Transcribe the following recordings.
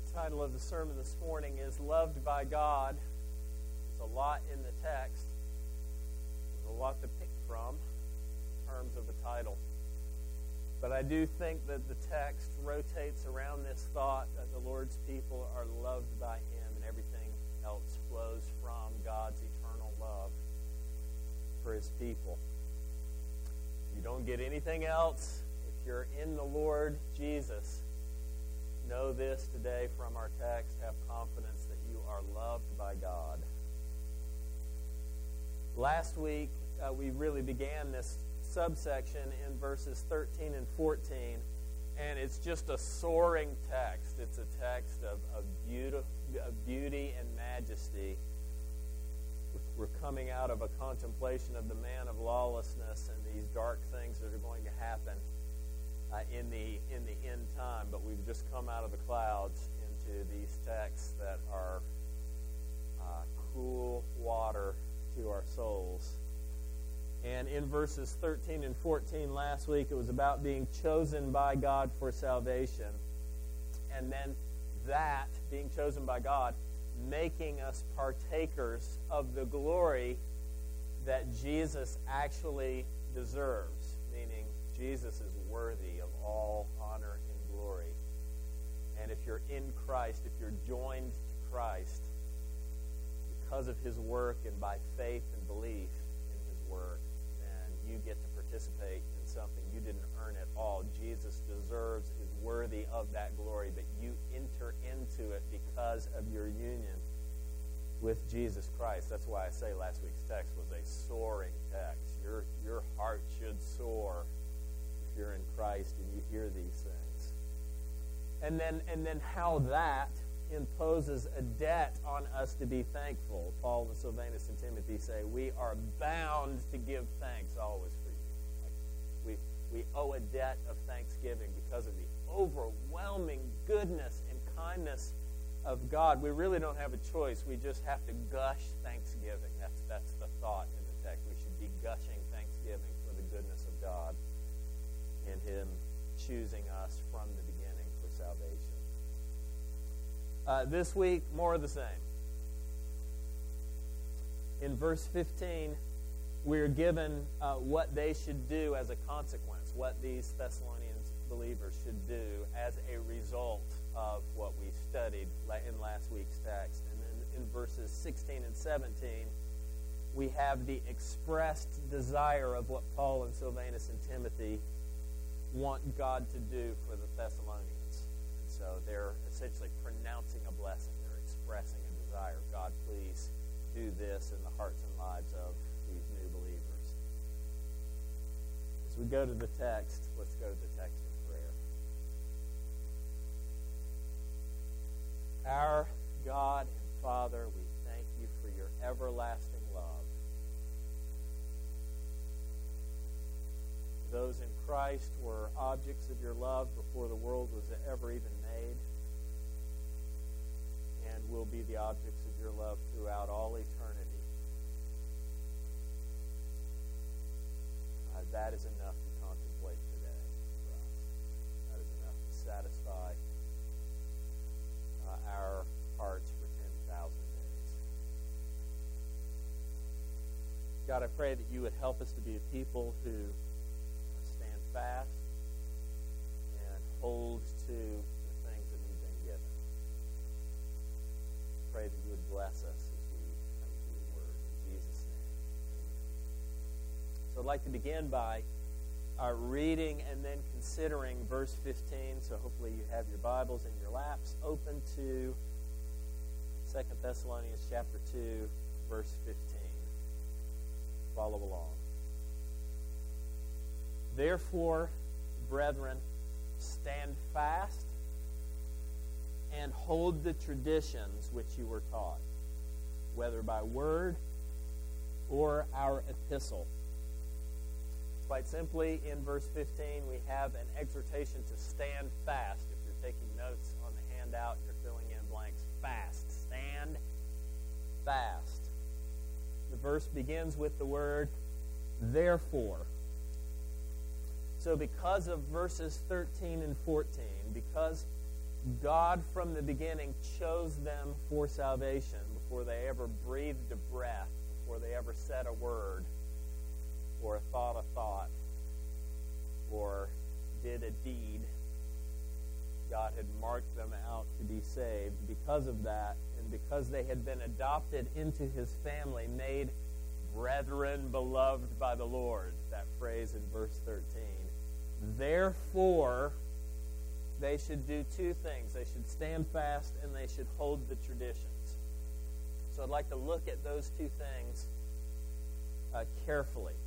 The title of the sermon this morning is Loved by God. There's a lot in the text. There's a lot to pick from in terms of the title. But I do think that the text rotates around this thought that the Lord's people are loved by Him and everything else flows from God's eternal love for His people. You don't get anything else if you're in the Lord Jesus. Know this today from our text. Have confidence that you are loved by God. Last week, we really began this subsection in verses 13 and 14, and it's just a soaring text. It's a text of beauty and majesty. We're coming out of a contemplation of the man of lawlessness and these dark things that are going to happen in the end time, but we've just come out of the clouds into these texts that are cool water to our souls. And in verses 13 and 14 last week, it was about being chosen by God for salvation. And then that, being chosen by God, making us partakers of the glory that Jesus actually deserves, meaning Jesus is worthy of all honor and glory. And if you're in Christ, if you're joined to Christ because of His work and by faith and belief in His work, then you get to participate in something you didn't earn at all. Jesus deserves, is worthy of that glory, but you enter into it because of your union with Jesus Christ. That's why I say last week's text was a soaring text. Your heart should soar if you're in Christ and you hear these things. And then how that imposes a debt on us to be thankful. Paul and Silvanus and Timothy say we are bound to give thanks always for you. Like we owe a debt of thanksgiving because of the overwhelming goodness and kindness of God. We really don't have a choice. We just have to gush thanksgiving. That's the thought in the text. We should be gushing thanksgiving for the goodness of God in Him choosing us from the beginning for salvation. This week, more of the same. In verse 15, we're given what they should do as a consequence, what these Thessalonians believers should do as a result of what we studied in last week's text. And then in verses 16 and 17, we have the expressed desire of what Paul and Silvanus and Timothy want God to do for the Thessalonians. And so they're essentially pronouncing a blessing. They're expressing a desire. God, please do this in the hearts and lives of these new believers. As we go to the text, let's go to the text in prayer. Our God and Father, we thank you for your everlasting love. Those in Christ were objects of your love before the world was ever even made, and will be the objects of your love throughout all eternity. That is enough to contemplate today for us. That is enough to satisfy our hearts for 10,000 days. God, I pray that you would help us to be a people who stand fast and hold to the things that we've been given. Pray that you would bless us as we come to your word. In Jesus' name, amen. So I'd like to begin by reading and then considering verse 15. So hopefully you have your Bibles in your laps open to 2 Thessalonians chapter 2, verse 15. Follow along. Therefore, brethren, stand fast and hold the traditions which you were taught, whether by word or our epistle. Quite simply, in verse 15, we have an exhortation to stand fast. If you're taking notes on the handout, you're filling in blanks. Fast. Stand fast. The verse begins with the word, therefore. So because of verses 13 and 14, because God from the beginning chose them for salvation before they ever breathed a breath, before they ever said a word, or thought a thought, or did a deed. God had marked them out to be saved. Because of that, and because they had been adopted into his family, made brethren beloved by the Lord, that phrase in verse 13. Therefore, they should do two things. They should stand fast and they should hold the traditions. So I'd like to look at those two things carefully.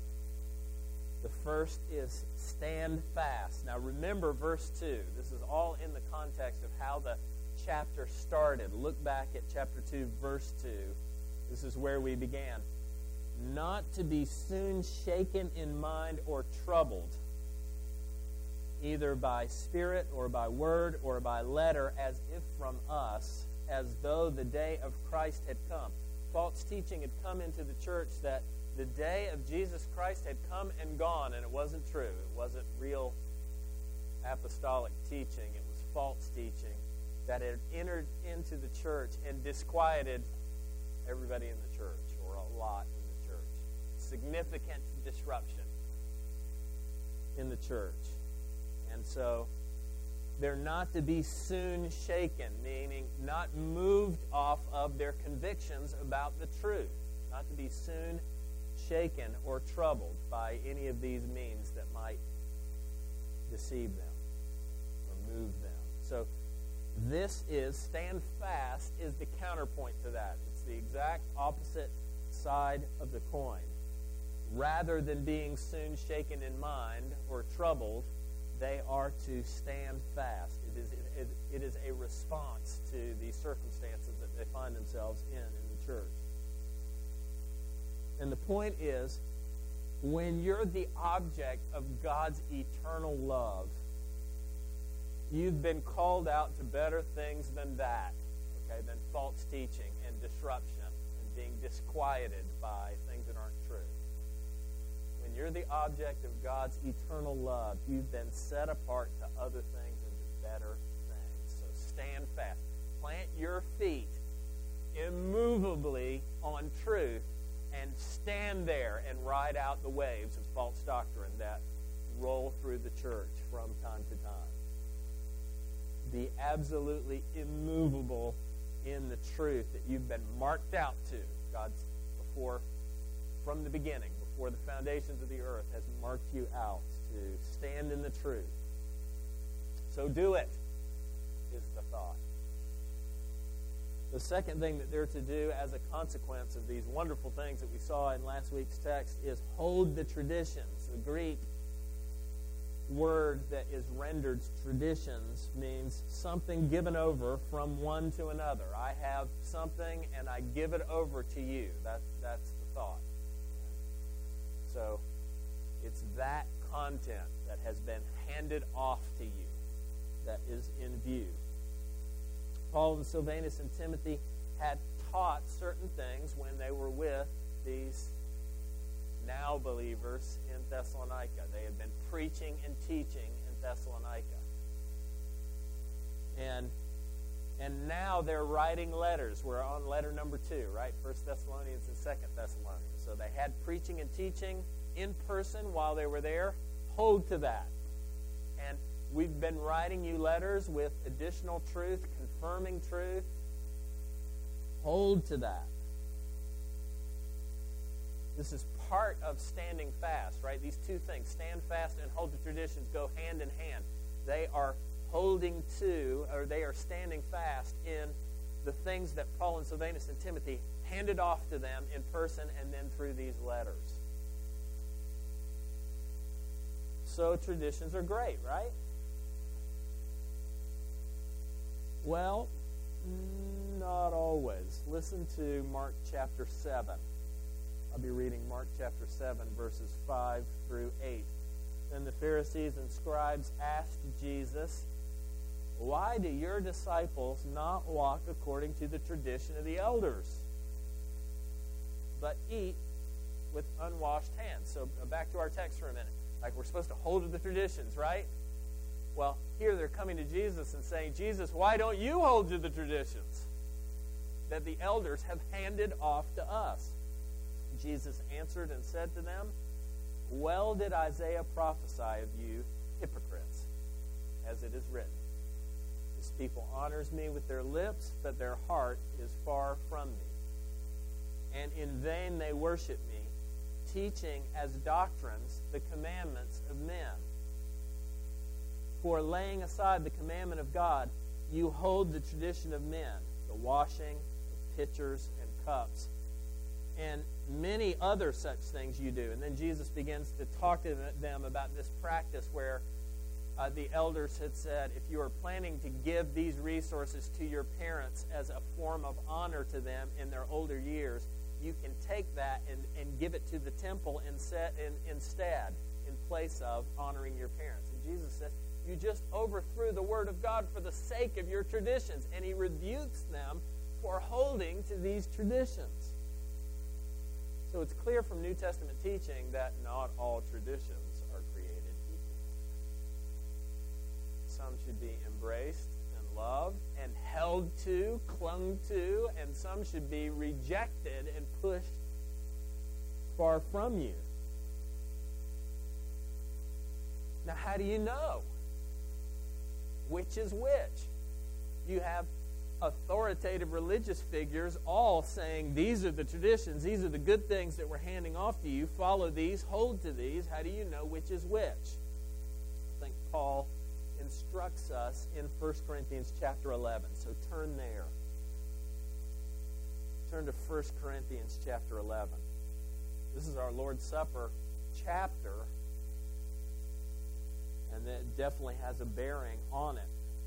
The first is stand fast. Now remember verse 2. This is all in the context of how the chapter started. Look back at chapter 2, verse 2. This is where we began. Not to be soon shaken in mind or troubled, either by spirit or by word or by letter, as if from us, as though the day of Christ had come. False teaching had come into the church that the day of Jesus Christ had come and gone, and it wasn't true. It wasn't real apostolic teaching. It was false teaching that had entered into the church and disquieted everybody in the church, or a lot in the church. Significant disruption in the church. And so they're not to be soon shaken, meaning not moved off of their convictions about the truth. Not to be soon shaken or troubled by any of these means that might deceive them or move them. So this is, stand fast, is the counterpoint to that. It's the exact opposite side of the coin. Rather than being soon shaken in mind or troubled, they are to stand fast. It is a response to the circumstances that they find themselves in the church. And the point is, when you're the object of God's eternal love, you've been called out to better things than that, okay, than false teaching and disruption and being disquieted by things that aren't true. When you're the object of God's eternal love, you've been set apart to other things and to better things. So stand fast. Plant your feet immovably on truth and stand there and ride out the waves of false doctrine that roll through the church from time to time. Be absolutely immovable in the truth that you've been marked out to. God's from the beginning, before the foundations of the earth, has marked you out to stand in the truth. So do it, is the thought. The second thing that they're to do as a consequence of these wonderful things that we saw in last week's text is hold the traditions. The Greek word that is rendered traditions means something given over from one to another. I have something and I give it over to you. That's the thought. So it's that content that has been handed off to you that is in view. Paul and Silvanus and Timothy had taught certain things when they were with these now believers in Thessalonica. They had been preaching and teaching in Thessalonica. And now they're writing letters. We're on letter number 2, right? 1 Thessalonians and 2 Thessalonians. So they had preaching and teaching in person while they were there. Hold to that. And we've been writing you letters with additional truth, confirming truth. Hold to that. This is part of standing fast, right? These two things, stand fast and hold the traditions, go hand in hand. They are holding to, or they are standing fast in the things that Paul and Silvanus and Timothy handed off to them in person and then through these letters. So traditions are great, right? Well, not always. Listen to Mark chapter 7. I'll be reading Mark chapter 7, verses 5 through 8. Then the Pharisees and scribes asked Jesus, "Why do your disciples not walk according to the tradition of the elders, but eat with unwashed hands?" So back to our text for a minute. Like, we're supposed to hold to the traditions, right? Well, here they're coming to Jesus and saying, Jesus, why don't you hold to the traditions that the elders have handed off to us? Jesus answered and said to them, well did Isaiah prophesy of you, hypocrites, as it is written. This people honors me with their lips, but their heart is far from me. And in vain they worship me, teaching as doctrines the commandments of men. For laying aside the commandment of God, you hold the tradition of men, the washing of pitchers and cups, and many other such things you do. And then Jesus begins to talk to them about this practice where the elders had said, if you are planning to give these resources to your parents as a form of honor to them in their older years, you can take that and give it to the temple instead, in place of honoring your parents. And Jesus says, you just overthrew the word of God for the sake of your traditions. And he rebukes them for holding to these traditions. So it's clear from New Testament teaching that not all traditions are created equal. Some should be embraced and loved and held to, clung to, and some should be rejected and pushed far from you. Now, how do you know which is which? You have authoritative religious figures all saying, these are the traditions, these are the good things that we're handing off to you, follow these, hold to these. How do you know which is which? I think Paul instructs us in 1 Corinthians chapter 11. So turn there. Turn to 1 Corinthians chapter 11. This is our Lord's Supper chapter, and it definitely has a bearing on it.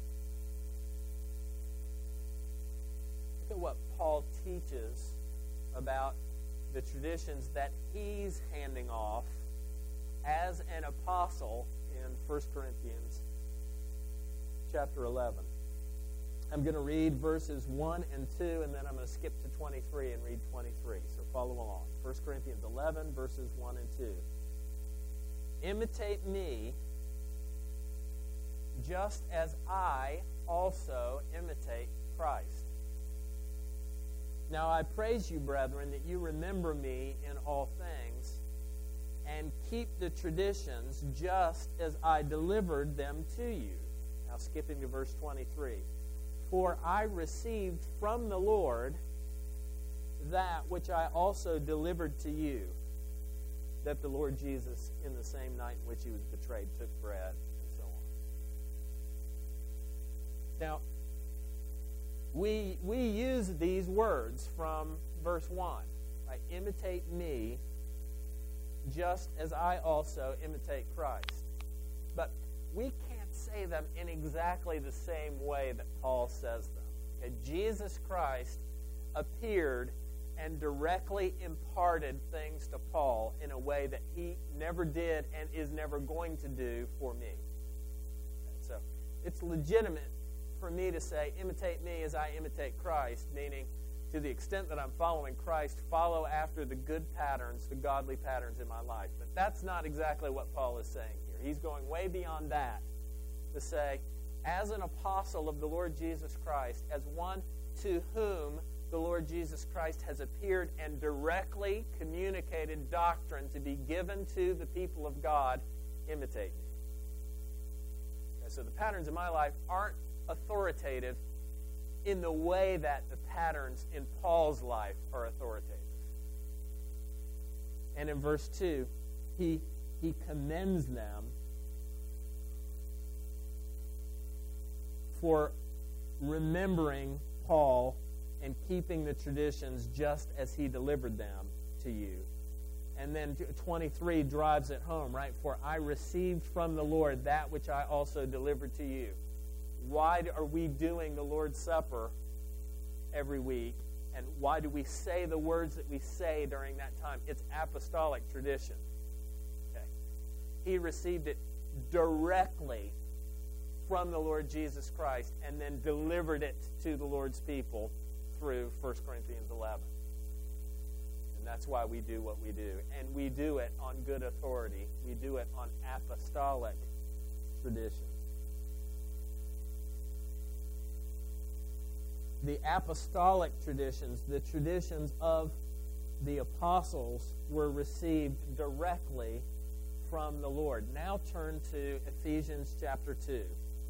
Look at what Paul teaches about the traditions that he's handing off as an apostle in 1 Corinthians chapter 11. I'm going to read verses 1 and 2, and then I'm going to skip to 23 and read 23. So follow along. 1 Corinthians 11, verses 1 and 2. Imitate me, just as I also imitate Christ. Now I praise you, brethren, that you remember me in all things, and keep the traditions just as I delivered them to you. Now skipping to verse 23. For I received from the Lord that which I also delivered to you, that the Lord Jesus, in the same night in which he was betrayed, took bread, and so on. Now, we use these words from verse 1. Right? Imitate me, just as I also imitate Christ. But we can't say them in exactly the same way that Paul says them. Okay? Jesus Christ appeared and directly imparted things to Paul in a way that he never did and is never going to do for me. Okay? So it's legitimate for me to say, imitate me as I imitate Christ, meaning to the extent that I'm following Christ, follow after the good patterns, the godly patterns in my life. But that's not exactly what Paul is saying here. He's going way beyond that to say, as an apostle of the Lord Jesus Christ, as one to whom the Lord Jesus Christ has appeared and directly communicated doctrine to be given to the people of God, imitate me. Okay, so the patterns in my life aren't authoritative in the way that the patterns in Paul's life are authoritative. And in verse 2, he commends them for remembering Paul and keeping the traditions just as he delivered them to you. And then 23 drives it home, right? For I received from the Lord that which I also delivered to you. Why are we doing the Lord's Supper every week? And why do we say the words that we say during that time? It's apostolic tradition. Okay. He received it directly from the Lord Jesus Christ and then delivered it to the Lord's people through 1 Corinthians 11. And that's why we do what we do. And we do it on good authority. We do it on apostolic tradition. the apostolic traditions, the traditions of the apostles, were received directly from the Lord. Now turn to Ephesians chapter 2.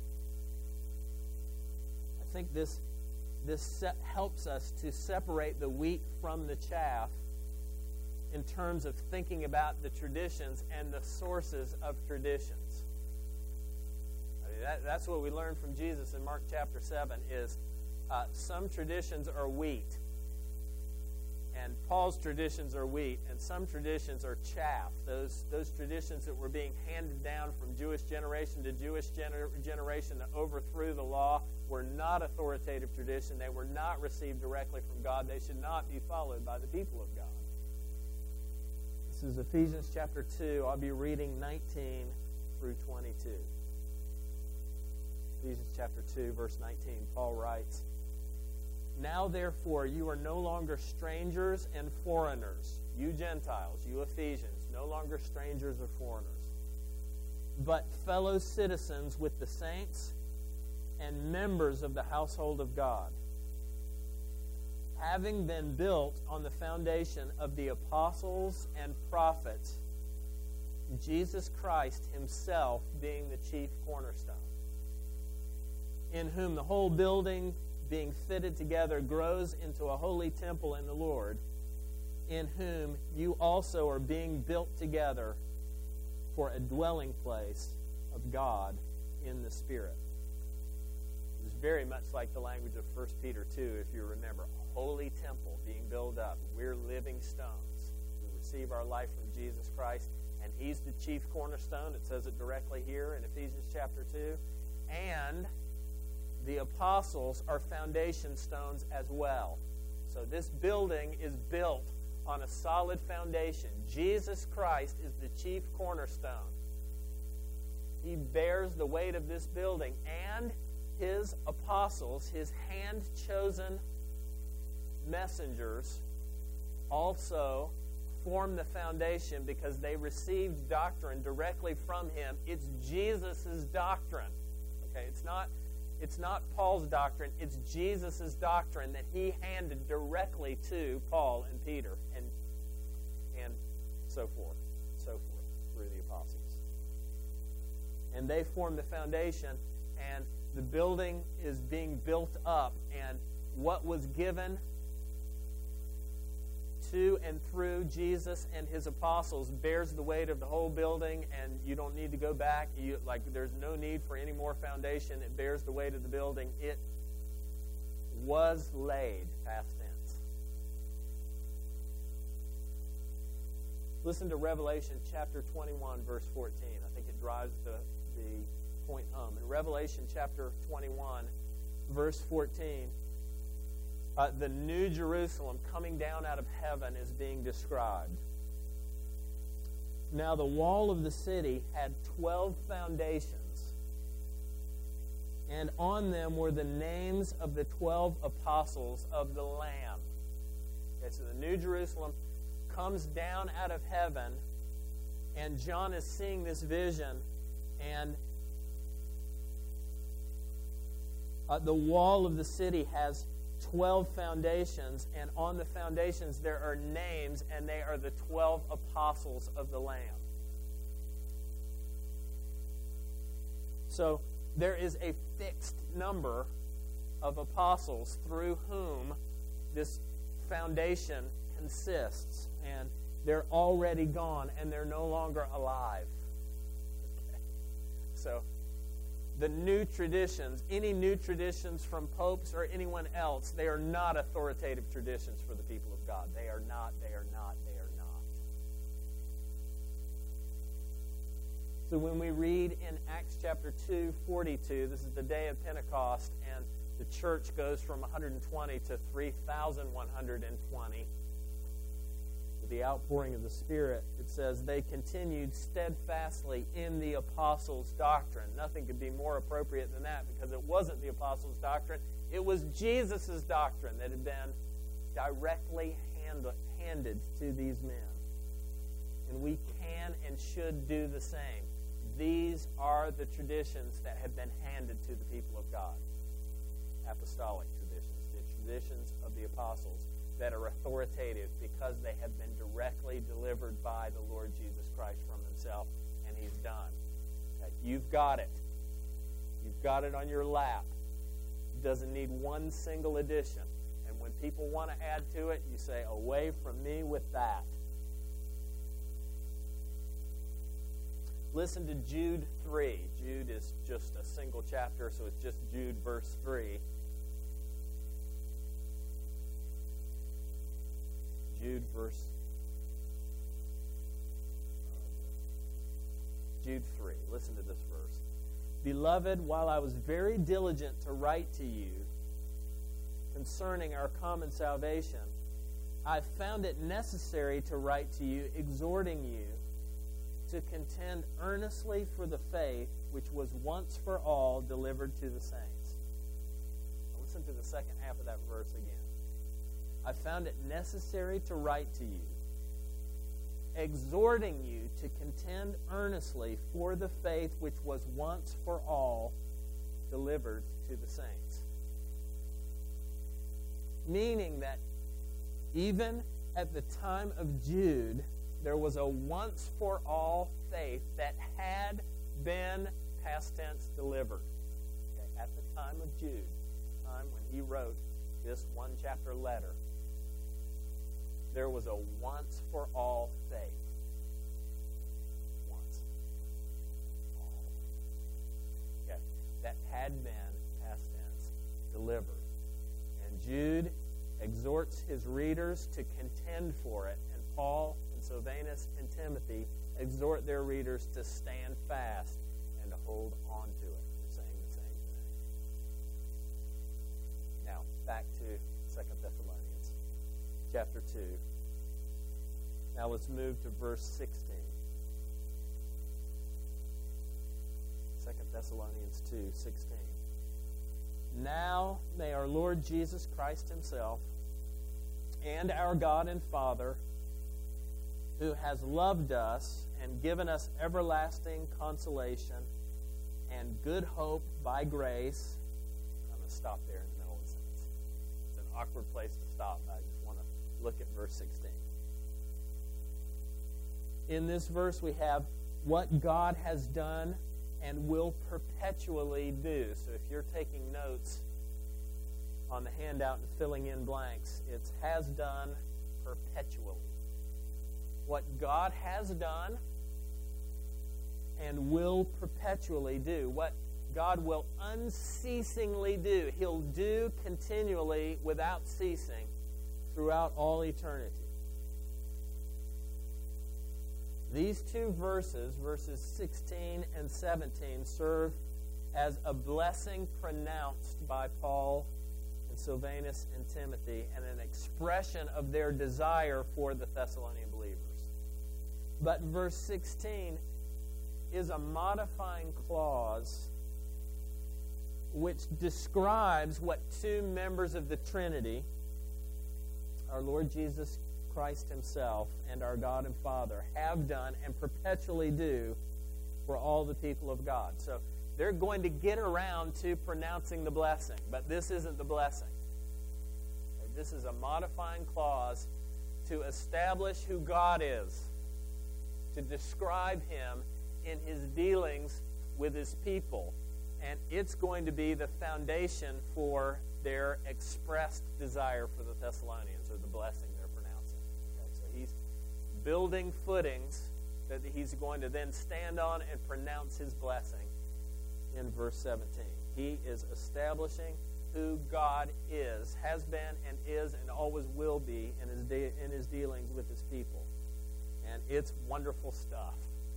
I think this helps us to separate the wheat from the chaff in terms of thinking about the traditions and the sources of traditions. I mean, that's what we learned from Jesus in Mark chapter 7, is some traditions are wheat, and Paul's traditions are wheat, and some traditions are chaff. Those traditions that were being handed down from Jewish generation to Jewish generation that overthrew the law were not authoritative tradition. They were not received directly from God. They should not be followed by the people of God. This is Ephesians chapter 2. I'll be reading 19 through 22. Ephesians chapter 2, verse 19, Paul writes, "Now therefore you are no longer strangers and foreigners, you Gentiles, you Ephesians, no longer strangers or foreigners, but fellow citizens with the saints and members of the household of God, having been built on the foundation of the apostles and prophets, Jesus Christ himself being the chief cornerstone, in whom the whole building, being fitted together, grows into a holy temple in the Lord, in whom you also are being built together for a dwelling place of God in the Spirit." It's very much like the language of 1 Peter 2, if you remember. A holy temple being built up. We're living stones. We receive our life from Jesus Christ, and he's the chief cornerstone. It says it directly here in Ephesians chapter 2. And the apostles are foundation stones as well. So this building is built on a solid foundation. Jesus Christ is the chief cornerstone. He bears the weight of this building, and his apostles, his hand-chosen messengers, also form the foundation because they received doctrine directly from him. It's Jesus' doctrine. Okay, it's not Paul's doctrine. It's Jesus' doctrine that he handed directly to Paul and Peter and so forth through the apostles. And they form the foundation, and the building is being built up, and what was given to and through Jesus and his apostles bears the weight of the whole building, and you don't need to go back. There's no need for any more foundation. It bears the weight of the building. It was laid, past tense. Listen to Revelation chapter 21, verse 14. I think it drives the point home. In Revelation chapter 21, verse 14, the New Jerusalem coming down out of heaven is being described. Now the wall of the city had 12 foundations, and on them were the names of the 12 apostles of the Lamb. Okay, so the New Jerusalem comes down out of heaven, and John is seeing this vision, and the wall of the city has 12 foundations, and on the foundations there are names, and they are the 12 apostles of the Lamb. So there is a fixed number of apostles through whom this foundation consists, and they're already gone, and they're no longer alive. Okay. So the new traditions, any new traditions from popes or anyone else, they are not authoritative traditions for the people of God. They are not. So when we read in Acts chapter 2:42, this is the day of Pentecost, and the church goes from 120 to 3,120. With the outpouring of the Spirit, it says, they continued steadfastly in the apostles' doctrine. Nothing could be more appropriate than that, because it wasn't the apostles' doctrine. It was Jesus' doctrine that had been directly handed to these men. And we can and should do the same. These are the traditions that have been handed to the people of God. Apostolic traditions, did traditions of the apostles that are authoritative because they have been directly delivered by the Lord Jesus Christ from himself, and he's done. Okay? You've got it. You've got it on your lap. It doesn't need one single addition. And when people want to add to it, you say, away from me with that. Listen to Jude 3. Jude is just a single chapter, so it's just Jude verse 3. Jude 3. Listen to this verse. Beloved, while I was very diligent to write to you concerning our common salvation, I found it necessary to write to you, exhorting you to contend earnestly for the faith which was once for all delivered to the saints. Now listen to the second half of that verse again. I found it necessary to write to you, exhorting you to contend earnestly for the faith which was once for all delivered to the saints. Meaning that even at the time of Jude, there was a once-for-all faith that had been, past tense, delivered. Okay? At the time of Jude, the time when he wrote this one-chapter letter, there was a once-for-all faith. Once. All. Okay? That had been, past tense, delivered. And Jude exhorts his readers to contend for it, and Paul and Silvanus and Timothy exhort their readers to stand fast and to hold on to it. They're saying the same thing. Now, back to 2 Thessalonians chapter 2. Now let's move to verse 16. 2 Thessalonians 2:16. Now may our Lord Jesus Christ himself and our God and Father, who has loved us and given us everlasting consolation and good hope by grace. I'm going to stop there in the middle of the sentence. It's an awkward place to stop, but I just want to look at verse 16. In this verse we have what God has done and will perpetually do. So if you're taking notes on the handout and filling in blanks, it's has done perpetually. What God has done and will perpetually do. What God will unceasingly do. He'll do continually without ceasing throughout all eternity. These two verses, verses 16 and 17, serve as a blessing pronounced by Paul and Silvanus and Timothy and an expression of their desire for the Thessalonian believers. But verse 16 is a modifying clause which describes what two members of the Trinity, our Lord Jesus Christ himself and our God and Father, have done and perpetually do for all the people of God. So they're going to get around to pronouncing the blessing, but this isn't the blessing. This is a modifying clause to establish who God is, to describe him in his dealings with his people. And it's going to be the foundation for their expressed desire for the Thessalonians, or the blessing they're pronouncing. Okay, so he's building footings that he's going to then stand on and pronounce his blessing in verse 17. He is establishing who God is, has been and is and always will be in his dealings with his people. And it's wonderful stuff.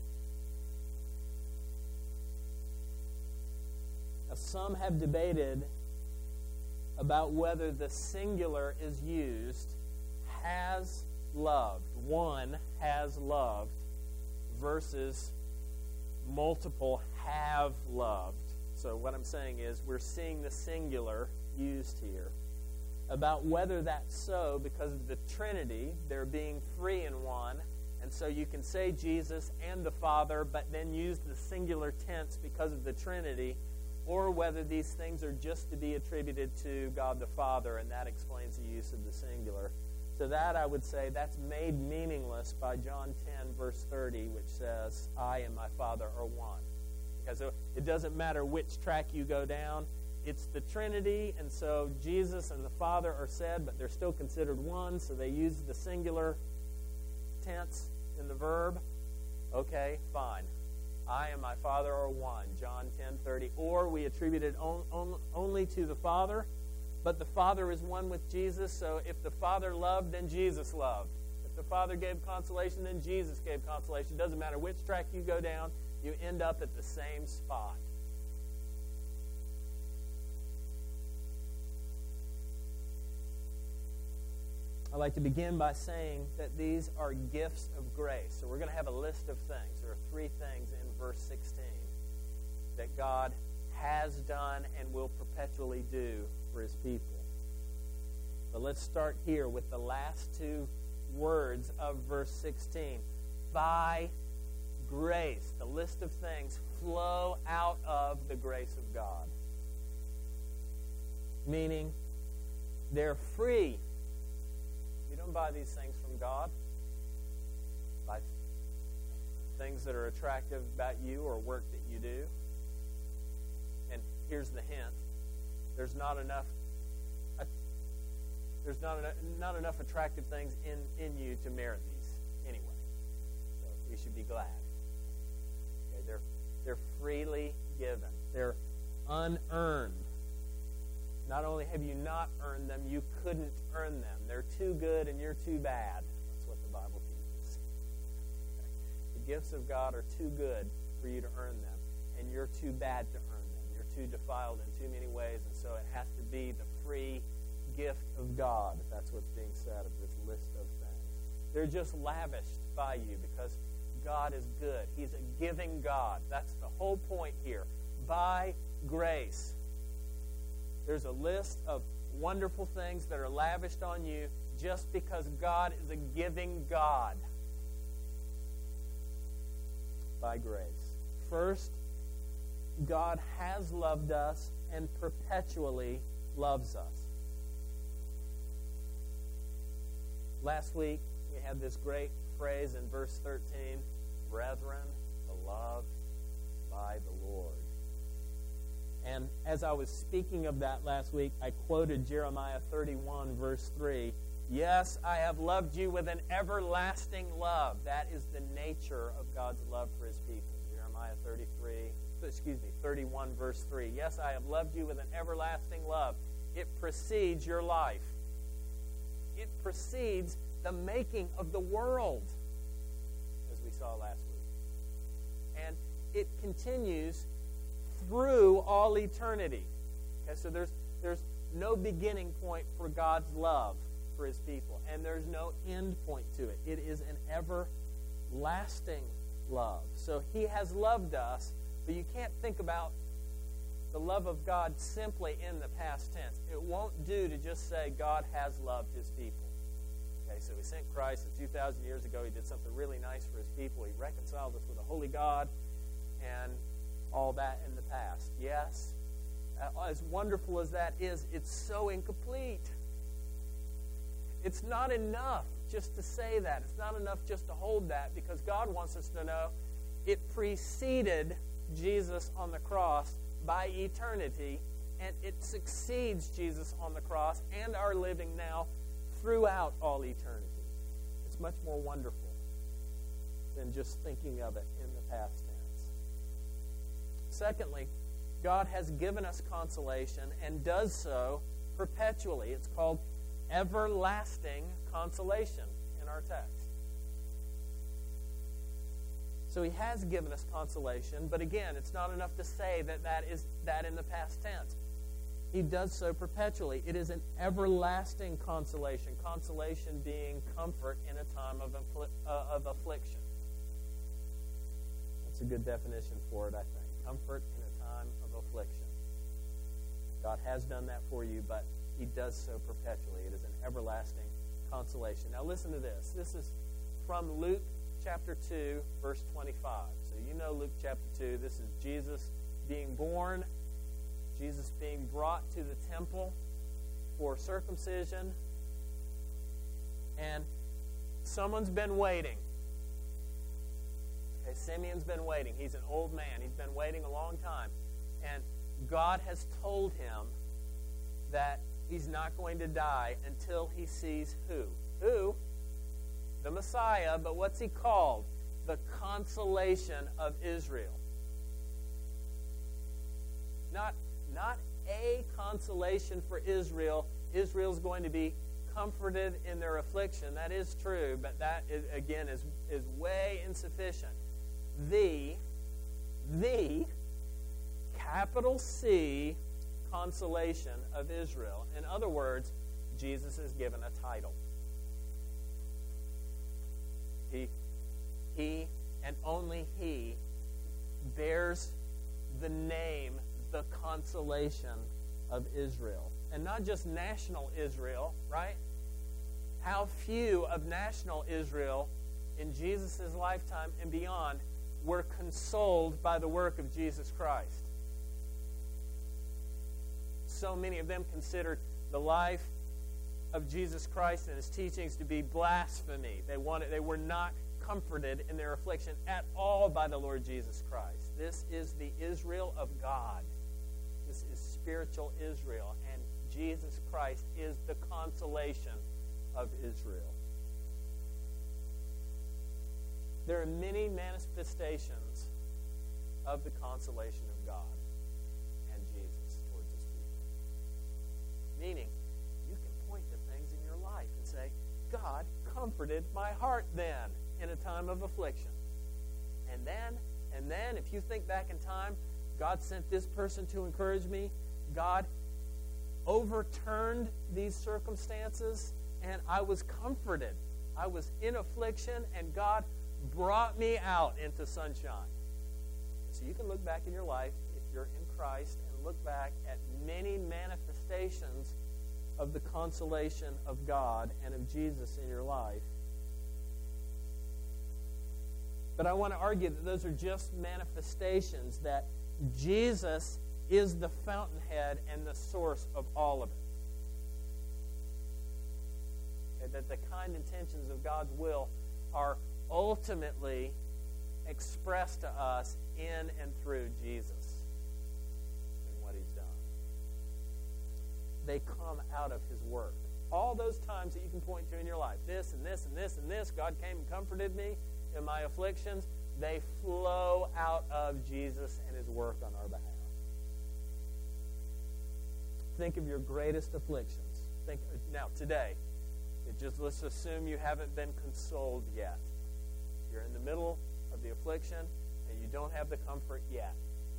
Now, some have debated about whether the singular is used, has loved, one has loved, versus multiple have loved. So what I'm saying is we're seeing the singular used here. About whether that's so because of the Trinity, they're being three in one, and so you can say Jesus and the Father, but then use the singular tense because of the Trinity, or whether these things are just to be attributed to God the Father, and that explains the use of the singular. To that, I would say that's made meaningless by John 10, verse 30, which says, I and my Father are one. Because it doesn't matter which track you go down. It's the Trinity, and so Jesus and the Father are said, but they're still considered one, so they use the singular tense in the verb. Okay, fine. I and my Father are one, John 10:30. Or we attribute it only to the Father, but the Father is one with Jesus, so if the Father loved, then Jesus loved. If the Father gave consolation, then Jesus gave consolation. It doesn't matter which track you go down, you end up at the same spot. I'd like to begin by saying that these are gifts of grace. So we're going to have a list of things. There are 3 things in verse 16 that God has done and will perpetually do for his people. But let's start here with the last 2 words of verse 16. By grace. The list of things flow out of the grace of God. Meaning, they're free. You don't buy these things from God. Buy things that are attractive about you or work that you do. And here's the hint. There's not enough attractive things in you to merit these anyway. So you should be glad. Okay, they're freely given. They're unearned. Not only have you not earned them, you couldn't earn them. They're too good and you're too bad. That's what the Bible teaches. Okay. The gifts of God are too good for you to earn them, and you're too bad to earn them. You're too defiled in too many ways, and so it has to be the free gift of God. That's what's being said of this list of things. They're just lavished by you because God is good. He's a giving God. That's the whole point here. By grace. There's a list of wonderful things that are lavished on you just because God is a giving God. By grace. First, God has loved us and perpetually loves us. Last week, we had this great phrase in verse 13, brethren, beloved by the Lord. And as I was speaking of that last week, I quoted Jeremiah 31, verse 3. Yes, I have loved you with an everlasting love. That is the nature of God's love for his people. Jeremiah 31, verse 3. Yes, I have loved you with an everlasting love. It precedes your life. It precedes the making of the world, as we saw last week. And it continues through all eternity. Okay, so there's no beginning point for God's love for his people, and there's no end point to it. It is an everlasting love. So he has loved us, but you can't think about the love of God simply in the past tense. It won't do to just say God has loved his people. Okay, so he sent Christ, and 2,000 years ago he did something really nice for his people. He reconciled us with a holy God, and all that in the past. Yes, as wonderful as that is, it's so incomplete. It's not enough just to say that. It's not enough just to hold that, because God wants us to know it preceded Jesus on the cross by eternity, and it succeeds Jesus on the cross and our living now throughout all eternity. It's much more wonderful than just thinking of it in the past tense. Secondly, God has given us consolation and does so perpetually. It's called everlasting consolation in our text. So he has given us consolation, but again, it's not enough to say that is that in the past tense. He does so perpetually. It is an everlasting consolation. Consolation being comfort in a time of affliction. That's a good definition for it, I think. Comfort in a time of affliction. God has done that for you, but he does so perpetually. It is an everlasting consolation. Now listen to this. This is from Luke chapter 2, verse 25. So you know Luke chapter 2. This is Jesus being born Jesus being brought to the temple for circumcision. And someone's been waiting. Okay, Simeon's been waiting. He's an old man. He's been waiting a long time. And God has told him that he's not going to die until he sees who? Who? The Messiah, but what's he called? The consolation of Israel. Not a consolation for Israel. Israel's going to be comforted in their affliction. That is true, but that, again, is way insufficient. The capital C consolation of Israel. In other words, Jesus is given a title. He and only he bears the name, the consolation of Israel. And not just national Israel, right? How few of national Israel in Jesus' lifetime and beyond were consoled by the work of Jesus Christ. So many of them considered the life of Jesus Christ and his teachings to be blasphemy. They were not comforted in their affliction at all by the Lord Jesus Christ. This is the Israel of God. This is spiritual Israel, and Jesus Christ is the consolation of Israel. There are many manifestations of the consolation of God and Jesus towards his people. Meaning, you can point to things in your life and say, God comforted my heart then in a time of affliction. And then, if you think back in time, God sent this person to encourage me. God overturned these circumstances, and I was comforted. I was in affliction, and God brought me out into sunshine. So you can look back in your life, if you're in Christ, and look back at many manifestations of the consolation of God and of Jesus in your life. But I want to argue that those are just manifestations, that Jesus is the fountainhead and the source of all of it. Okay, that the kind intentions of God's will are ultimately expressed to us in and through Jesus and what he's done. They come out of his work. All those times that you can point to in your life, this and this and this and this, God came and comforted me in my afflictions, they flow out of Jesus and his work on our behalf. Think of your greatest afflictions. Now, today, let's assume you haven't been consoled yet. You're in the middle of the affliction and you don't have the comfort yet.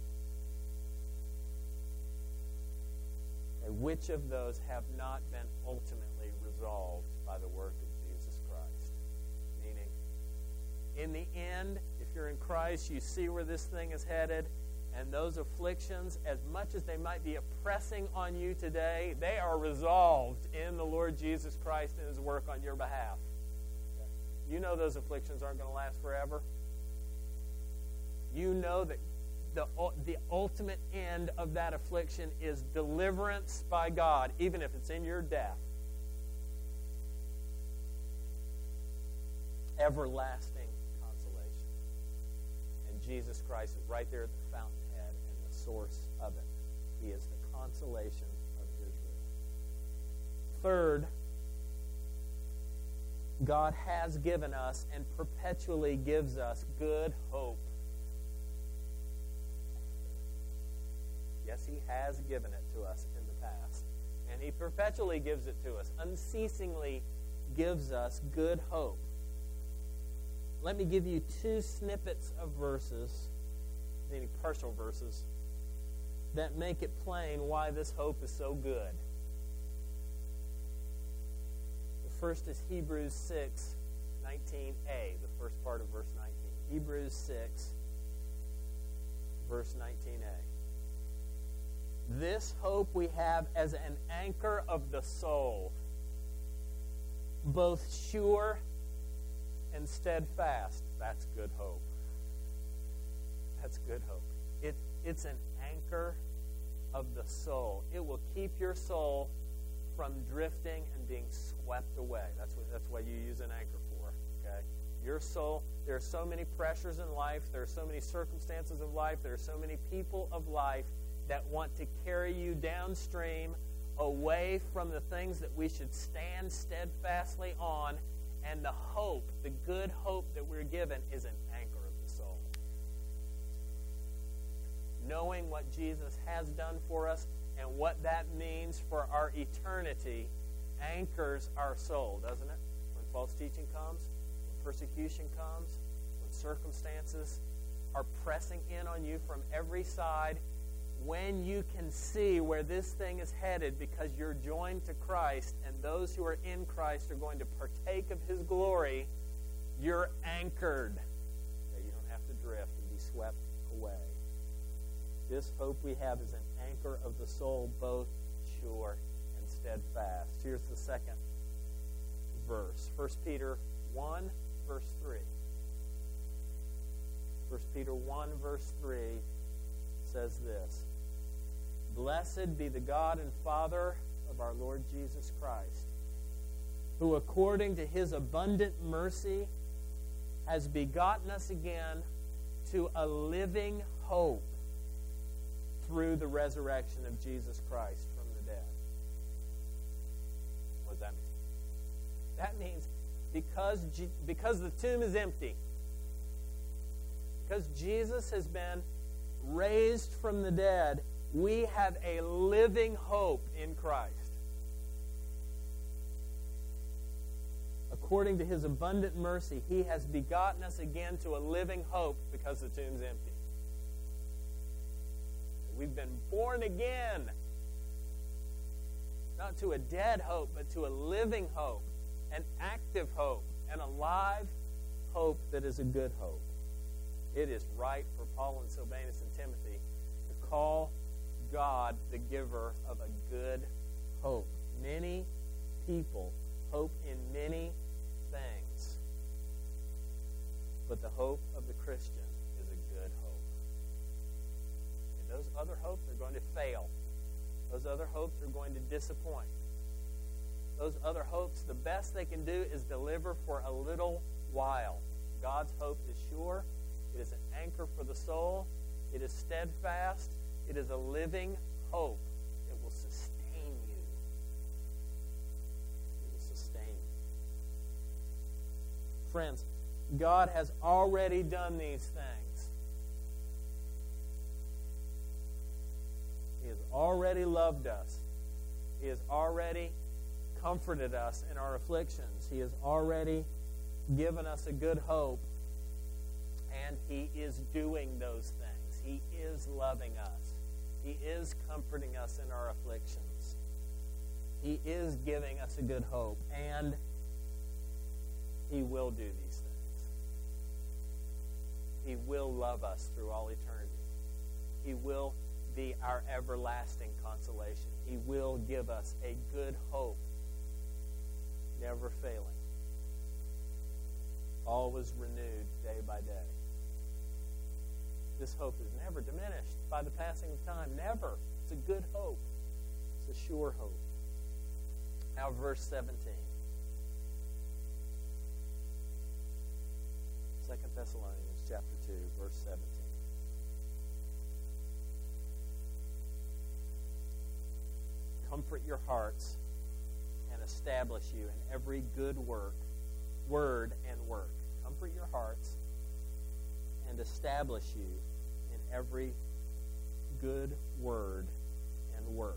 Okay, which of those have not been ultimately resolved by the work of Jesus Christ? Meaning, in the end, if you're in Christ, you see where this thing is headed, and those afflictions, as much as they might be oppressing on you today, they are resolved in the Lord Jesus Christ and his work on your behalf. Okay. You know those afflictions aren't going to last forever. You know that the ultimate end of that affliction is deliverance by God, even if it's in your death. Everlasting consolation. And Jesus Christ is right there at the fountainhead and the source of it. He is the consolation of Israel. Third, God has given us and perpetually gives us good hope. Yes, he has given it to us in the past. And he perpetually gives it to us, unceasingly gives us good hope. Let me give you two snippets of verses, meaning partial verses, that make it plain why this hope is so good. The first is Hebrews 6, 19a, the first part of verse 19. Hebrews 6, verse 19a. This hope we have as an anchor of the soul, both sure and steadfast. That's good hope. That's good hope. It's an anchor of the soul. It will keep your soul from drifting and being swept away. That's what you use an anchor for. Okay? Your soul, there are so many pressures in life, there are so many circumstances of life, there are so many people of life that want to carry you downstream away from the things that we should stand steadfastly on, and the hope, the good hope that we're given, is an anchor of the soul. Knowing what Jesus has done for us and what that means for our eternity anchors our soul, doesn't it? When false teaching comes, when persecution comes, when circumstances are pressing in on you from every side, when you can see where this thing is headed because you're joined to Christ and those who are in Christ are going to partake of His glory, you're anchored. You don't have to drift and be swept away. This hope we have is an anchor of the soul, both sure and steadfast. Here's the second verse. 1 Peter 1, verse 3. 1 Peter 1, verse 3 says this: Blessed be the God and Father of our Lord Jesus Christ, who according to His abundant mercy has begotten us again to a living hope through the resurrection of Jesus Christ from the dead. What does that mean? That means because the tomb is empty, because Jesus has been raised from the dead, we have a living hope in Christ. According to His abundant mercy, He has begotten us again to a living hope because the tomb's empty. We've been born again. Not to a dead hope, but to a living hope, an active hope, an alive hope that is a good hope. It is right for Paul and Silvanus and Timothy to call God the giver of a good hope. Many people hope in many things, but the hope of the Christian is a good hope. And those other hopes are going to fail. Those other hopes are going to disappoint. Those other hopes, the best they can do is deliver for a little while. God's hope is sure. It is an anchor for the soul. It is steadfast. It is a living hope. It will sustain you. It will sustain you. Friends, God has already done these things. He has already loved us. He has already comforted us in our afflictions. He has already given us a good hope. And He is doing those things. He is loving us. He is comforting us in our afflictions. He is giving us a good hope. And He will do these things. He will love us through all eternity. He will be our everlasting consolation. He will give us a good hope, never failing. Always renewed day by day. This hope is never diminished by the passing of time. Never. It's a good hope. It's a sure hope. Now verse 17. 2 Thessalonians chapter 2, verse 17. Comfort your hearts and establish you in every good word and work. Comfort your hearts and establish you in every good word and work.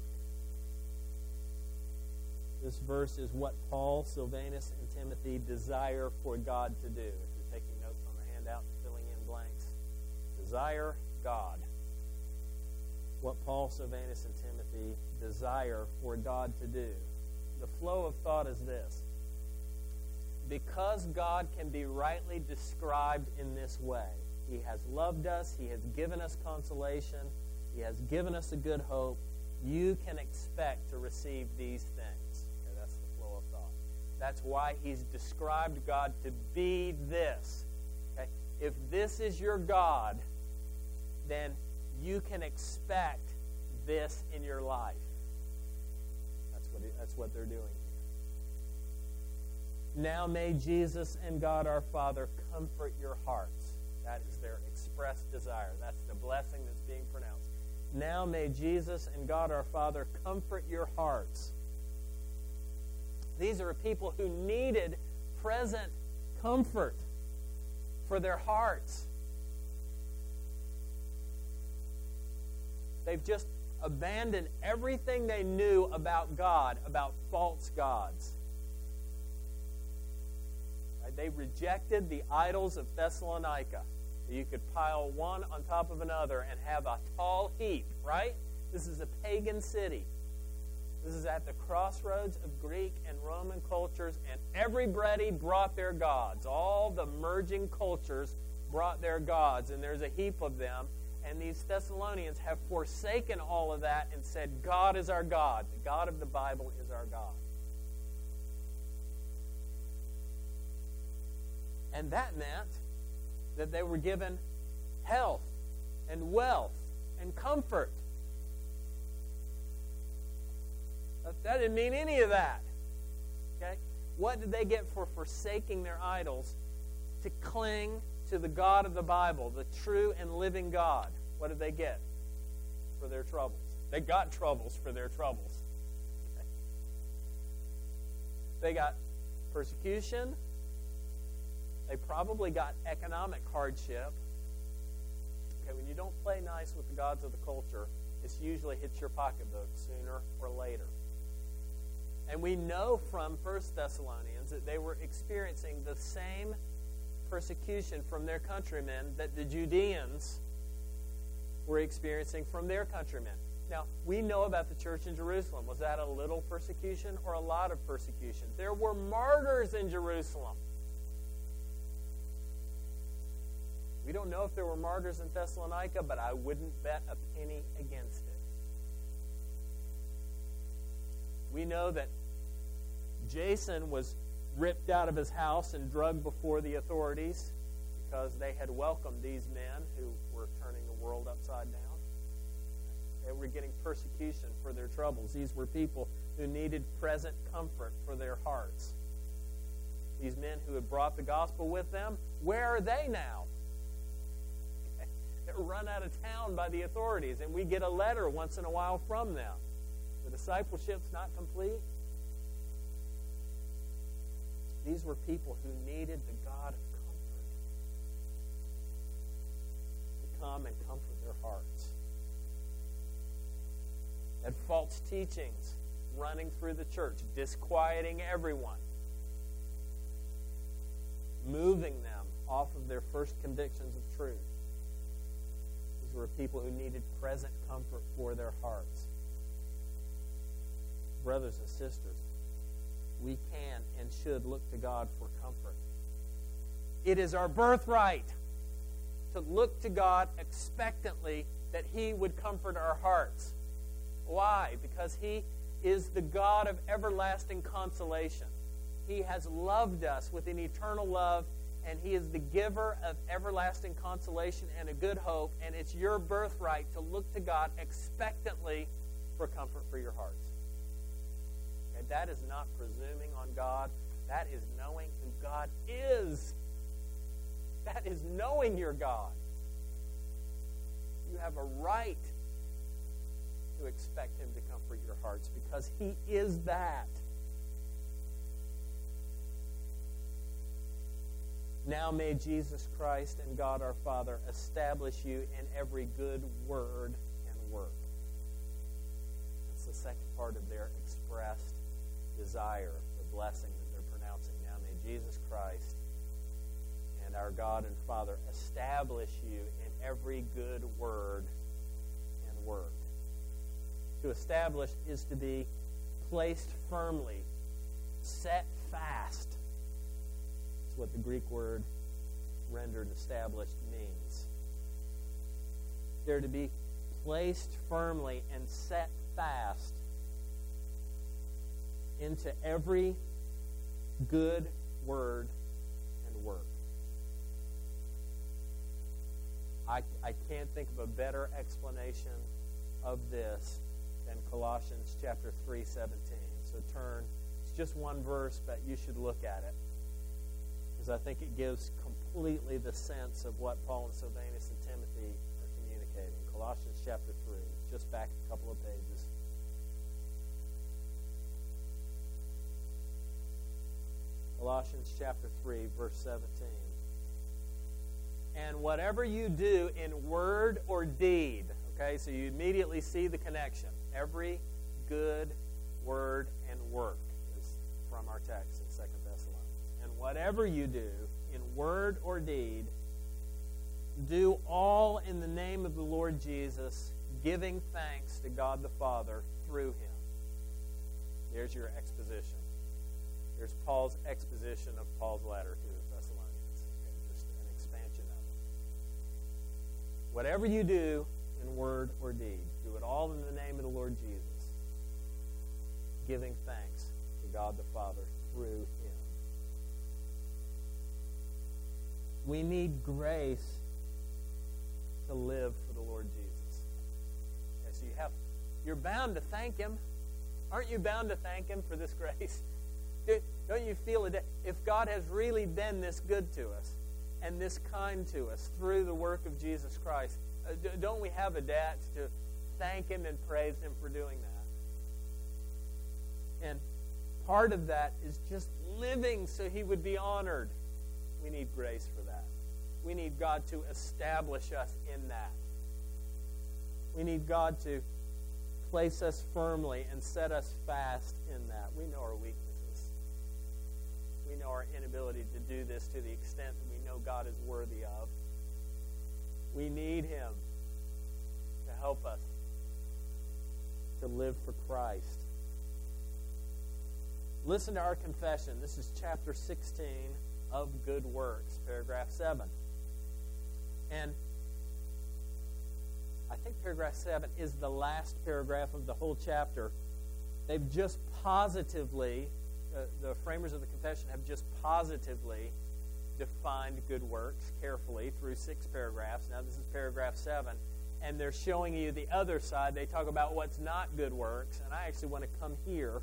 This verse is what Paul, Silvanus, and Timothy desire for God to do. If you're taking notes on the handout and filling in blanks, desire God. What Paul, Silvanus, and Timothy desire for God to do. The flow of thought is this. Because God can be rightly described in this way, He has loved us, He has given us consolation, He has given us a good hope, you can expect to receive these things. Okay, that's the flow of thought. That's why He's described God to be this. Okay? If this is your God, then you can expect this in your life. That's what they're doing here. Now may Jesus and God our Father comfort your hearts. That is their expressed desire. That's the blessing that's being pronounced. Now may Jesus and God our Father comfort your hearts. These are people who needed present comfort for their hearts. They've just abandoned everything they knew about God, about false gods. Right? They rejected the idols of Thessalonica. You could pile one on top of another and have a tall heap, right? This is a pagan city. This is at the crossroads of Greek and Roman cultures, and everybody brought their gods. All the merging cultures brought their gods, and there's a heap of them. And these Thessalonians have forsaken all of that and said, God is our God. The God of the Bible is our God. And that meant that they were given health and wealth and comfort. That didn't mean any of that. Okay? What did they get for forsaking their idols to cling to the God of the Bible, the true and living God? What did they get for their troubles? They got troubles for their troubles. Okay. They got persecution. They probably got economic hardship. Okay, when you don't play nice with the gods of the culture, this usually hits your pocketbook sooner or later. And we know from 1 Thessalonians that they were experiencing the same persecution from their countrymen that the Judeans were experiencing from their countrymen. Now, we know about the church in Jerusalem. Was that a little persecution or a lot of persecution? There were martyrs in Jerusalem. We don't know if there were martyrs in Thessalonica, but I wouldn't bet a penny against it. We know that Jason was ripped out of his house and drugged before the authorities because they had welcomed these men who were turning the world upside down. They were getting persecution for their troubles. These were people who needed present comfort for their hearts. These men who had brought the gospel with them, where are they now? They're run out of town by the authorities, and we get a letter once in a while from them. The discipleship's not complete. These were people who needed the God of comfort to come and comfort their hearts. Had false teachings running through the church, disquieting everyone, moving them off of their first convictions of truth. These were people who needed present comfort for their hearts. Brothers and sisters, we can and should look to God for comfort. It is our birthright to look to God expectantly that He would comfort our hearts. Why? Because He is the God of everlasting consolation. He has loved us with an eternal love, and He is the giver of everlasting consolation and a good hope, and it's your birthright to look to God expectantly for comfort for your hearts. Okay, that is not presuming on God. That is knowing who God is. That is knowing your God. You have a right to expect Him to comfort your hearts because He is that. Now may Jesus Christ and God our Father establish you in every good word and work. That's the second part of their expressed desire, the blessing that they're pronouncing. Now may Jesus Christ and our God and Father establish you in every good word and work. To establish is to be placed firmly, set fast. That's what the Greek word rendered established means. They're to be placed firmly and set fast into every good word and work. I can't think of a better explanation of this than Colossians chapter 3:17. So turn. It's just one verse, but you should look at it, because I think it gives completely the sense of what Paul and Silvanus and Timothy are communicating. Colossians chapter 3, just back a couple of pages. Colossians chapter 3, verse 17. And whatever you do in word or deed, okay, so you immediately see the connection. Every good word and work is from our text in 2 Thessalonians. And whatever you do in word or deed, do all in the name of the Lord Jesus, giving thanks to God the Father through him. There's your exposition. There's Paul's exposition of Paul's letter to the Thessalonians. Okay, just an expansion of it. Whatever you do in word or deed, do it all in the name of the Lord Jesus, giving thanks to God the Father through him. We need grace to live for the Lord Jesus. Okay, so you're bound to thank him. Aren't you bound to thank him for this grace? Don't you feel it? If God has really been this good to us and this kind to us through the work of Jesus Christ, don't we have a debt to thank him and praise him for doing that? And part of that is just living so he would be honored. We need grace for that. We need God to establish us in that. We need God to place us firmly and set us fast in that. We know our weaknesses. We know our inability to do this to the extent that we know God is worthy of. We need him to help us to live for Christ. Listen to our confession. This is chapter 16 of Good Works, paragraph 7. And I think paragraph 7 is the last paragraph of the whole chapter. They've just positively, the framers of the confession have just positively defined good works carefully through 6 paragraphs. Now this is paragraph 7. And they're showing you the other side. They talk about what's not good works. And I actually want to come here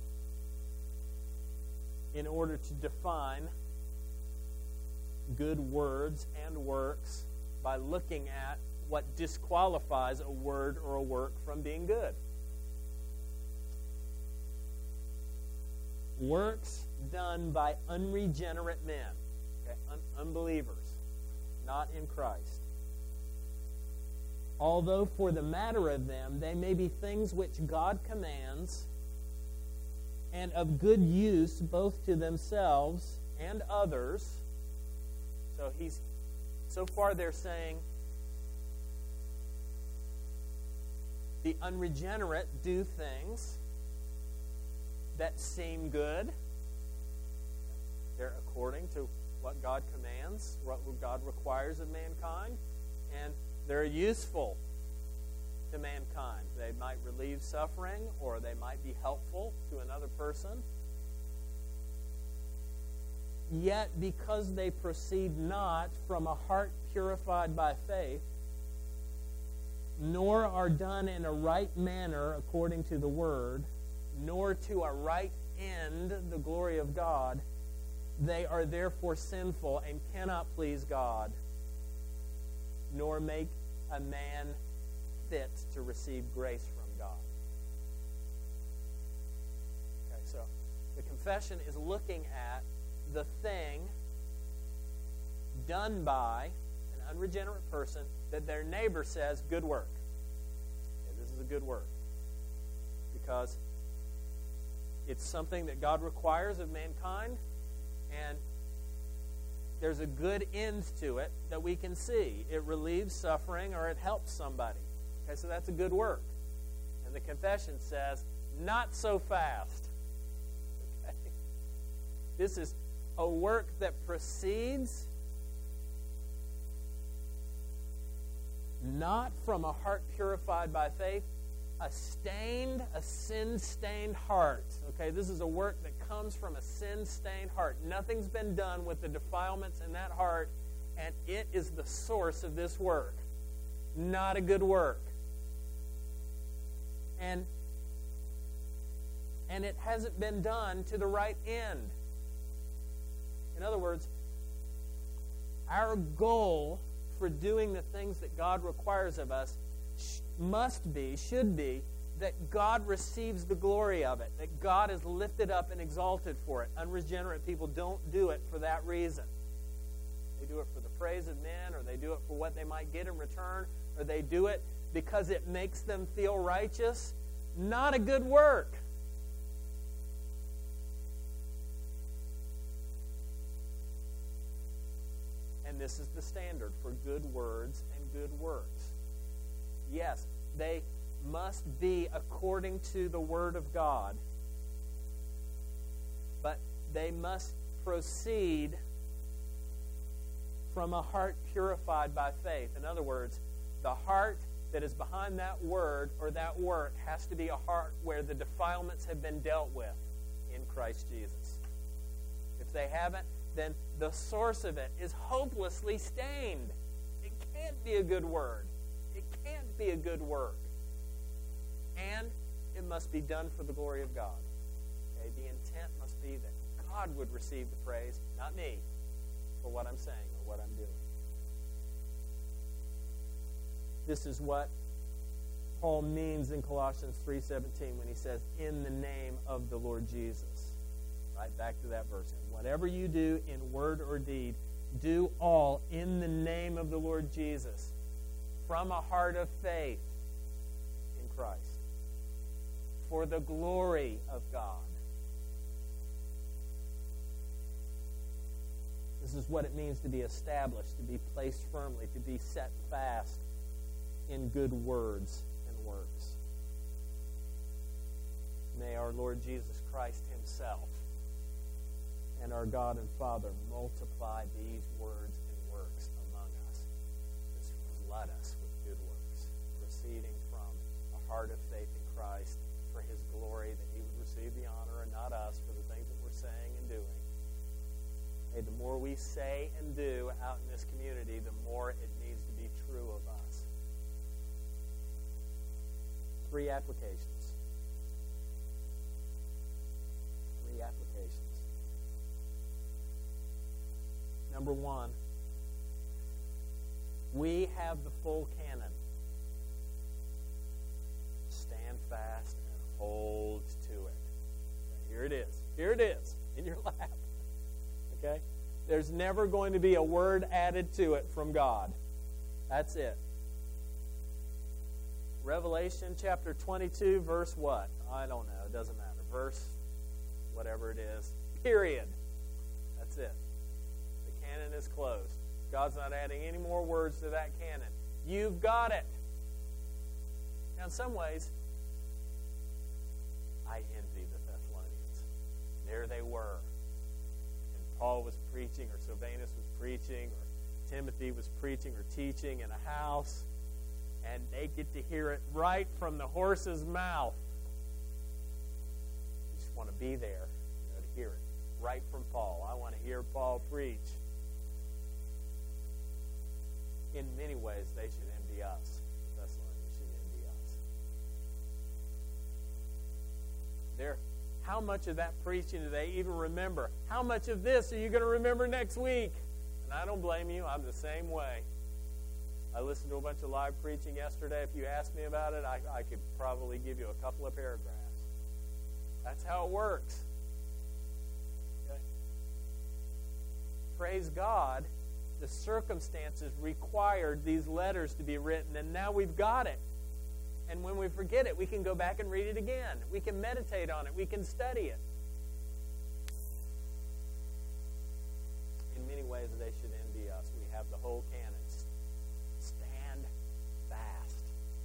in order to define good words and works by looking at what disqualifies a word or a work from being good. Works done by unregenerate men, okay? Unbelievers, not in Christ. Although for the matter of them, they may be things which God commands and of good use both to themselves and others. So far they're saying the unregenerate do things that seem good. They're according to what God commands, what God requires of mankind, and they're useful to mankind. They might relieve suffering, or they might be helpful to another person. Yet, because they proceed not from a heart purified by faith, nor are done in a right manner according to the Word, nor to a right end, the glory of God, they are therefore sinful and cannot please God, nor make a man fit to receive grace from God. Okay, so the confession is looking at the thing done by an unregenerate person that their neighbor says, good work. Okay, this is a good work. Because it's something that God requires of mankind, and there's a good end to it that we can see. It relieves suffering or it helps somebody. Okay, so that's a good work. And the confession says, not so fast. Okay? This is a work that proceeds not from a heart purified by faith, a sin-stained heart. Okay, this is a work that comes from a sin-stained heart. Nothing's been done with the defilements in that heart, and it is the source of this work. Not a good work. And it hasn't been done to the right end. In other words, our goal for doing the things that God requires of us should be, that God receives the glory of it, that God is lifted up and exalted for it. Unregenerate people don't do it for that reason. They do it for the praise of men, or they do it for what they might get in return, or they do it because it makes them feel righteous. Not a good work. And this is the standard for good words and good works. Yes, they must be according to the Word of God, but they must proceed from a heart purified by faith. In other words, the heart that is behind that word or that work has to be a heart where the defilements have been dealt with in Christ Jesus. If they haven't, then the source of it is hopelessly stained. It can't be a good word. It can't be a good work. And it must be done for the glory of God. Okay? The intent must be that God would receive the praise, not me, for what I'm saying or what I'm doing. This is what Paul means in Colossians 3:17 when he says, in the name of the Lord Jesus. Right, back to that verse. And whatever you do in word or deed, do all in the name of the Lord Jesus, from a heart of faith in Christ, for the glory of God. This is what it means to be established, to be placed firmly, to be set fast in good words and works. May our Lord Jesus Christ himself and our God and Father multiply these words and works among us. Just flood us with good works, proceeding from a heart of faith in Christ for his glory, that he would receive the honor and not us for the things that we're saying and doing. Hey, the more we say and do out in this community, the more it needs to be true of us. 3 applications. 3 applications. Number 1, we have the full canon. Stand fast and hold to it. Here it is. Here it is in your lap. Okay? There's never going to be a word added to it from God. That's it. Revelation chapter 22, verse what? I don't know. It doesn't matter. Verse whatever it is. Period. That's it. The canon is closed. God's not adding any more words to that canon. You've got it. Now, in some ways, I envy the Thessalonians. There they were. And Paul was preaching, or Silvanus was preaching, or Timothy was preaching or teaching in a house, and they get to hear it right from the horse's mouth. You just want to be there, to hear it right from Paul. I want to hear Paul preach. In many ways, they should envy us. The Thessalonians should envy us. How much of that preaching do they even remember? How much of this are you going to remember next week? And I don't blame you. I'm the same way. I listened to a bunch of live preaching yesterday. If you asked me about it, I could probably give you a couple of paragraphs. That's how it works. Okay? Praise God. The circumstances required these letters to be written, and now we've got it. And when we forget it, we can go back and read it again. We can meditate on it. We can study it. In many ways, they should envy us. We have the whole canon. Stand fast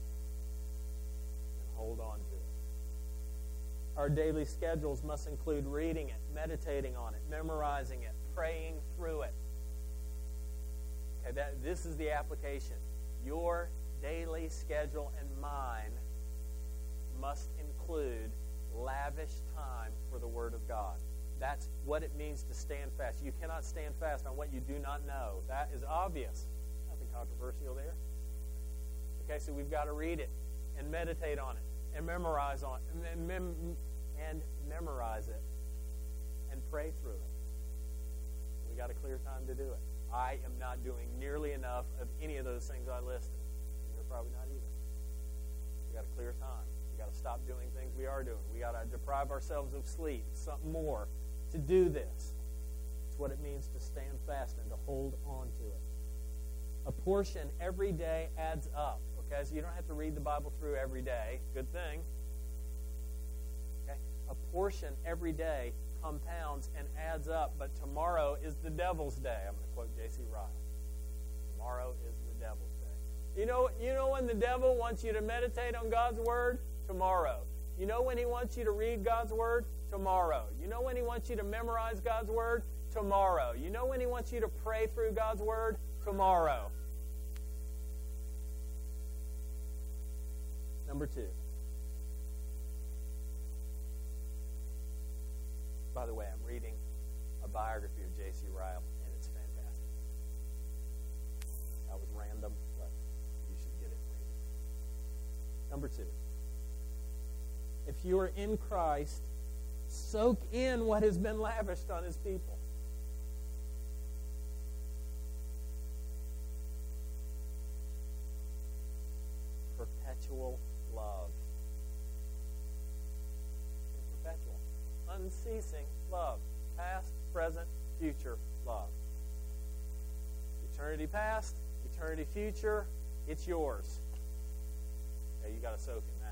and hold on to it. Our daily schedules must include reading it, meditating on it, memorizing it, praying through it. Okay, this is the application. Your daily schedule and mine must include lavish time for the Word of God. That's what it means to stand fast. You cannot stand fast on what you do not know. That is obvious. Nothing controversial there. Okay, so we've got to read it and meditate on it and memorize it and pray through it. We got a clear time to do it. I am not doing nearly enough of any of those things I listed. You're probably not either. We got a clear time. We got to stop doing things we are doing. We got to deprive ourselves of sleep, something more, to do this. It's what it means to stand fast and to hold on to it. A portion every day adds up. Okay, so you don't have to read the Bible through every day. Good thing. Okay, a portion every day compounds and adds up, but tomorrow is the devil's day. I'm going to quote J.C. Ryle. Tomorrow is the devil's day. You know when the devil wants you to meditate on God's Word? Tomorrow. You know when he wants you to read God's Word? Tomorrow. You know when he wants you to memorize God's Word? Tomorrow. You know when he wants you to pray through God's Word? Tomorrow. Number 2. By the way, I'm reading a biography of J.C. Ryle, and it's fantastic. That was random, but you should get it. Number 2. If you are in Christ, soak in what has been lavished on His people. Perpetual love. Perpetual. Unceasing love. Past, present, future love. Eternity past, eternity future, it's yours. Okay, you got to soak in that.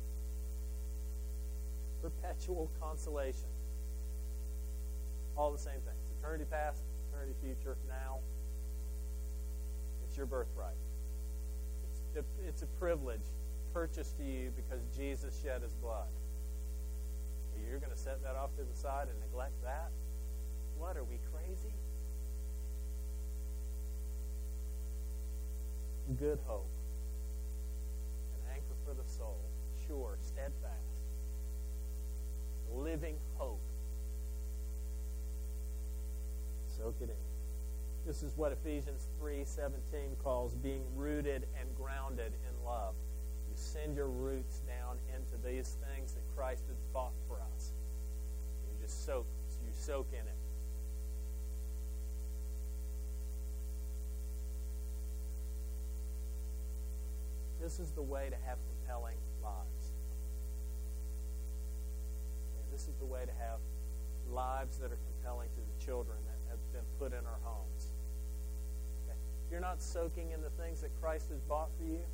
Perpetual consolation. All the same things. Eternity past, eternity future, now. It's your birthright. It's a privilege purchased to you because Jesus shed His blood. You're going to set that off to the side and neglect that? What, are we crazy? Good hope. An anchor for the soul. Sure, steadfast. Living hope. Soak it in. This is what Ephesians 3:17 calls being rooted and grounded in love. You send your roots down into these things that Christ has bought for us. You just soak in it. This is the way to have compelling lives. Okay, this is the way to have lives that are compelling to the children that have been put in our homes. Okay. If you're not soaking in the things that Christ has bought for you,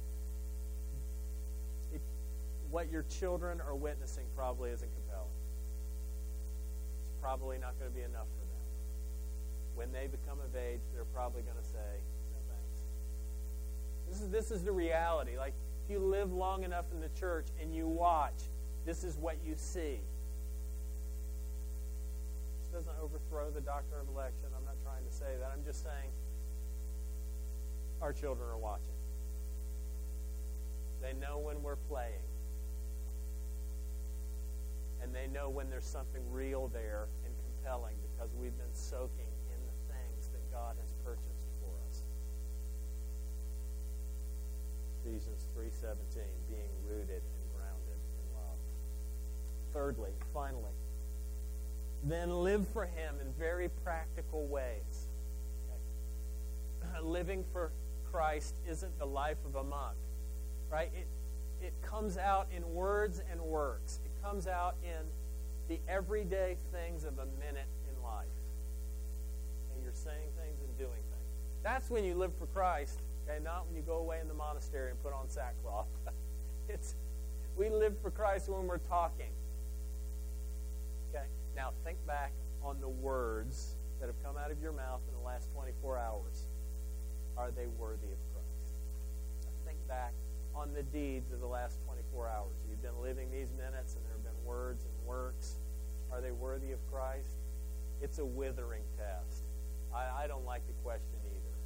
what your children are witnessing probably isn't compelling. It's probably not going to be enough for them. When they become of age, they're probably going to say, no thanks. This is the reality. Like, if you live long enough in the church and you watch, this is what you see. This doesn't overthrow the doctrine of election. I'm not trying to say that. I'm just saying our children are watching. They know when we're playing. And they know when there's something real there and compelling because we've been soaking in the things that God has purchased for us. Ephesians 3:17, being rooted and grounded in love. Thirdly, finally, then live for Him in very practical ways. Okay. Living for Christ isn't the life of a monk, right? It comes out in words and works. It comes out in the everyday things of a minute in life. And you're saying things and doing things. That's when you live for Christ, okay? Not when you go away in the monastery and put on sackcloth. We live for Christ when we're talking. Okay? Now think back on the words that have come out of your mouth in the last 24 hours. Are they worthy of Christ? Now think back on the deeds of the last 24 hours. You've been living these minutes and there have been words and works. Are they worthy of Christ? It's a withering test. I don't like the question either.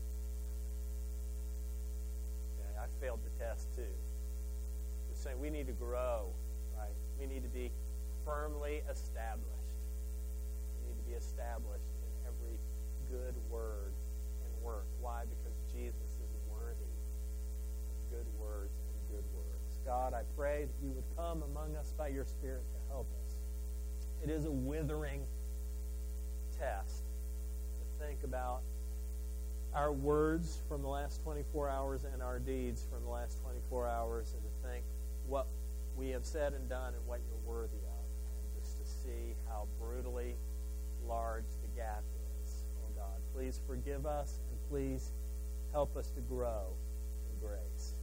Okay, I failed the test too. Just saying we need to grow, right? We need to be firmly established. We need to be established in every good word and work. Why? Because Jesus is worthy of good words and good works. God, I I pray that you would come among us by your Spirit to help us. It is a withering test to think about our words from the last 24 hours and our deeds from the last 24 hours, and to think what we have said and done and what you're worthy of, and just to see how brutally large the gap is. Oh God, please forgive us, and please help us to grow in grace.